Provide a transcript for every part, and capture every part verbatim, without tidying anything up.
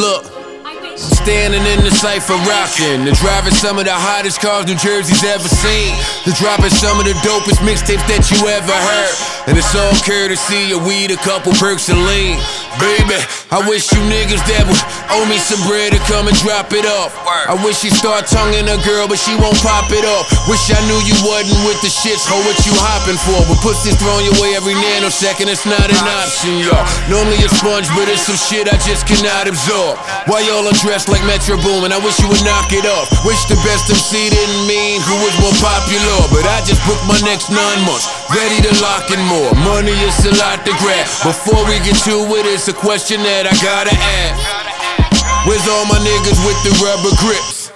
Look, standing in the cypher rockin', the driving some of the hottest cars New Jersey's ever seen, the dropping some of the dopest mixtapes that you ever heard, and it's all courtesy of weed, a couple perks and lean. Baby, I wish you niggas that would owe me some bread to come and drop it off. I wish you start tonguing a girl, but she won't pop it off. Wish I knew you wasn't with the shits, ho, what you hopping for? But pussy's thrown your way every nanosecond, it's not an option, y'all. Normally a sponge, but it's some shit I just cannot absorb. Why y'all are dressed like Metro Boomin? I wish you would knock it off. Wish the best M C didn't mean who was more popular, but I just booked my next nine months, ready to lock in more. Money is a lot to grab. Before we get to it, it's a question that I gotta ask. Where's all my niggas with the rubber grips?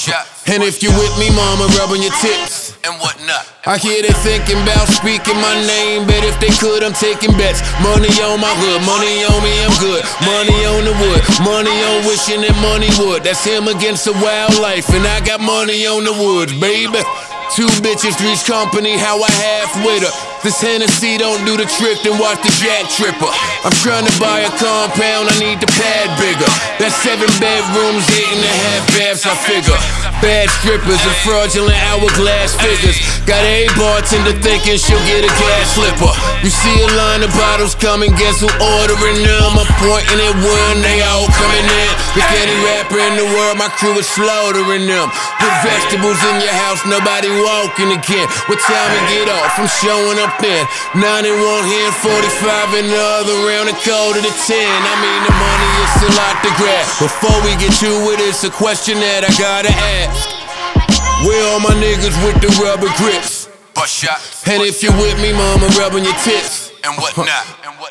And if you with me, mama, rubbing your tips and whatnot. I hear they thinking about speaking my name, but if they could, I'm taking bets. Money on my hood, money on me, I'm good. Money on the wood, money on wishing that money would. That's him against the wildlife, and I got money on the woods, baby. Two bitches, three's company, how I half with her. This Hennessy don't do the trick, then watch the Jack Tripper. I'm trying to buy a compound, I need the pad bigger. That's seven bedrooms, eight and a half baths, I figure. Bad strippers and fraudulent hourglass figures. Got a bartender thinking she'll get a gas slipper. You see a line of bottles coming, guess who ordering them? I'm pointing at one, they all coming in. Pick any rapper in the world, my crew is slaughtering them. Put vegetables in your house, nobody walking again. What time to get off? I'm showing up then. Nine in one hand, forty-five in the other round, and cold to the ten. I mean the money is still out the grab. Before we get to it, it's a question that I gotta ask. Where all my niggas with the rubber grips? And if you with me, mama, rubbing your tits and whatnot.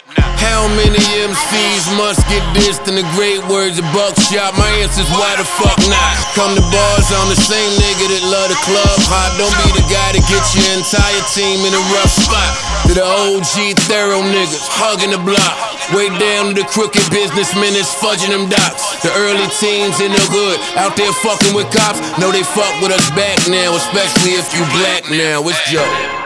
How many M Cs must get dissed in the great words of Buckshot? My answer's why the fuck not? Come to bars, I'm the same nigga that love the club hot. Don't be the guy to get your entire team in a rough spot. To the O G thorough niggas hugging the block, way down to the crooked businessmen that's fudging them dots. The early teens in the hood out there fucking with cops. Know they fuck with us back now, especially if you black now. It's Joe.